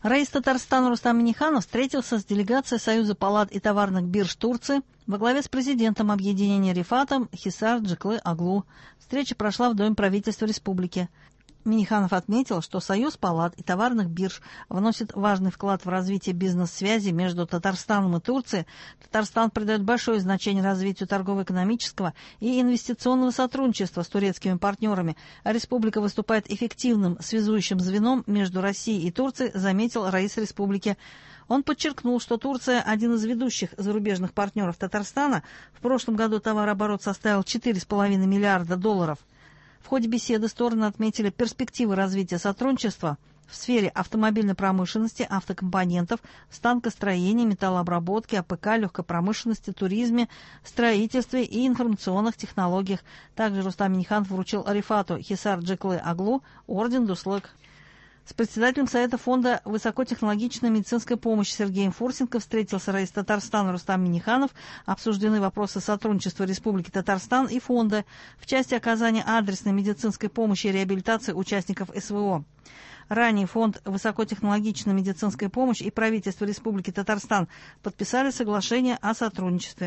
Раис Татарстана Рустам Минниханов встретился с делегацией Союза палат и товарных бирж Турции во главе с президентом объединения Рифатом Хисар Джеклы Оглу. Встреча прошла в Доме правительства республики. Минниханов отметил, что Союз палат и товарных бирж вносит важный вклад в развитие бизнес-связи между Татарстаном и Турцией. Татарстан придает большое значение развитию торгово-экономического и инвестиционного сотрудничества с турецкими партнерами, а республика выступает эффективным связующим звеном между Россией и Турцией, заметил раис республики. Он подчеркнул, что Турция – один из ведущих зарубежных партнеров Татарстана. В прошлом году товарооборот составил $4,5 миллиарда. В ходе беседы стороны отметили перспективы развития сотрудничества в сфере автомобильной промышленности, автокомпонентов, станкостроения, металлообработки, АПК, легкой промышленности, туризме, строительстве и информационных технологиях. Также Рустам Минниханов вручил Рифату Хисар Джеклы Оглу орден Дуслык. С председателем Совета фонда высокотехнологичной медицинской помощи Сергеем Фурсенко встретился раис Татарстана Рустам Минниханов. Обсуждены вопросы сотрудничества Республики Татарстан и фонда в части оказания адресной медицинской помощи и реабилитации участников СВО. Ранее Фонд высокотехнологичной медицинской помощи и правительство Республики Татарстан подписали соглашение о сотрудничестве.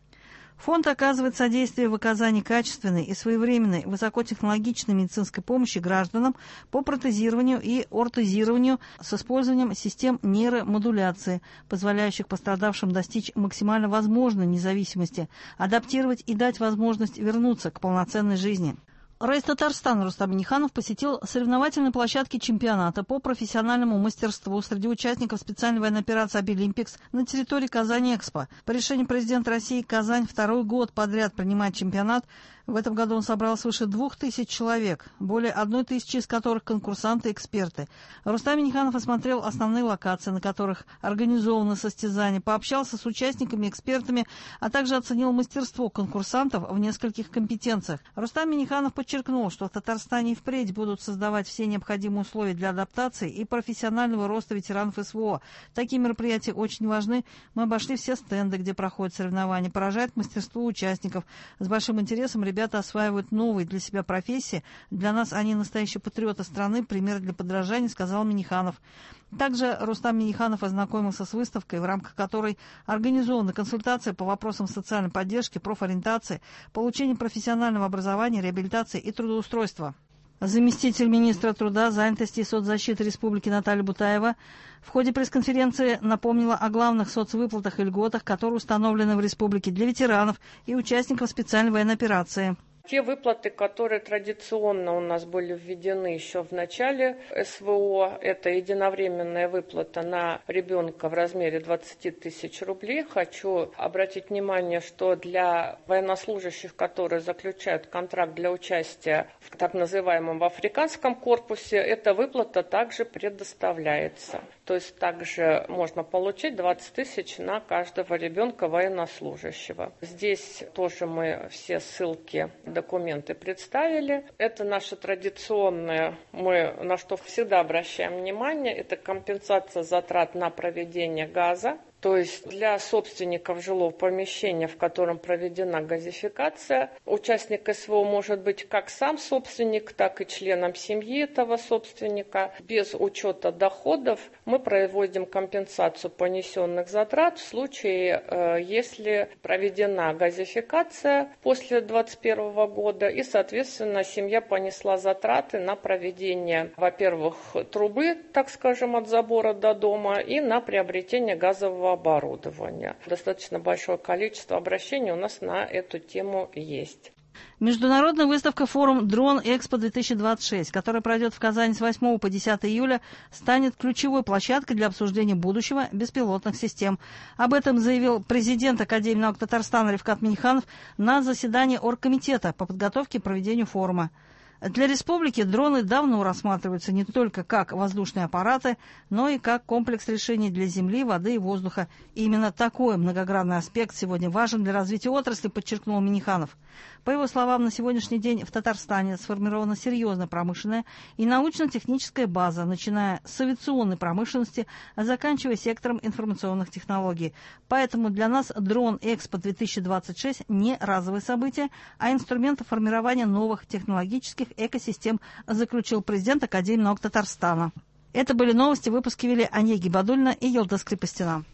Фонд оказывает содействие в оказании качественной и своевременной высокотехнологичной медицинской помощи гражданам по протезированию и ортезированию с использованием систем нейромодуляции, позволяющих пострадавшим достичь максимально возможной независимости, адаптировать и дать возможность вернуться к полноценной жизни. Раис Татарстана Рустам Минниханов посетил соревновательные площадки чемпионата по профессиональному мастерству среди участников специальной военной операции «Обилимпикс» на территории Казань-Экспо. По решению президента России Казань второй год подряд принимает чемпионат. В этом году он собрал свыше 2000 человек, более 1000 из которых конкурсанты и эксперты. Рустам Минниханов осмотрел основные локации, на которых организованы состязания, пообщался с участниками, экспертами, а также оценил мастерство конкурсантов в нескольких компетенциях. Рустам Минниханов подчеркнул, что в Татарстане и впредь будут создавать все необходимые условия для адаптации и профессионального роста ветеранов СВО. Такие мероприятия очень важны. Мы обошли все стенды, где проходят соревнования. Поражает мастерство участников. С большим интересом ребята осваивают новые для себя профессии. Для нас они настоящие патриоты страны, пример для подражания, сказал Минниханов. Также Рустам Минниханов ознакомился с выставкой, в рамках которой организованы консультации по вопросам социальной поддержки, профориентации, получения профессионального образования, реабилитации и трудоустройства. Заместитель министра труда, занятости и соцзащиты Республики Наталья Бутаева в ходе пресс-конференции напомнила о главных соцвыплатах и льготах, которые установлены в республике для ветеранов и участников специальной военной операции. Те выплаты, которые традиционно у нас были введены еще в начале СВО, это единовременная выплата на ребенка в размере 20 тысяч рублей. Хочу обратить внимание, что для военнослужащих, которые заключают контракт для участия в так называемом африканском корпусе, эта выплата также предоставляется. То есть также можно получить 20 тысяч на каждого ребенка военнослужащего. Здесь тоже мы все ссылки, документы представили. Это наше традиционное, мы на что всегда обращаем внимание, это компенсация затрат на проведение газа. То есть для собственников жилого помещения, в котором проведена газификация, участник СВО может быть как сам собственник, так и членом семьи этого собственника. Без учета доходов мы проводим компенсацию понесенных затрат в случае, если проведена газификация после 2021 года и, соответственно, семья понесла затраты на проведение, во-первых, трубы, так скажем, от забора до дома и на приобретение газового оборудования. Достаточно большое количество обращений у нас на эту тему есть. Международная выставка «Форум Дрон Экспо-2026», которая пройдет в Казани с 8 по 10 июля, станет ключевой площадкой для обсуждения будущего беспилотных систем. Об этом заявил президент Академии наук Татарстана Рифкат Минниханов на заседании оргкомитета по подготовке и проведению форума. Для республики дроны давно рассматриваются не только как воздушные аппараты, но и как комплекс решений для земли, воды и воздуха. И именно такой многогранный аспект сегодня важен для развития отрасли, подчеркнул Минниханов. По его словам, на сегодняшний день в Татарстане сформирована серьезная промышленная и научно-техническая база, начиная с авиационной промышленности, а заканчивая сектором информационных технологий. Поэтому для нас дрон Экспо-2026 не разовое событие, а инструмент формирования новых технологических экосистем, заключил президент Академии наук Татарстана. Это были новости. Выпуски вели Ания Гибадульна и Елдас Крепостина.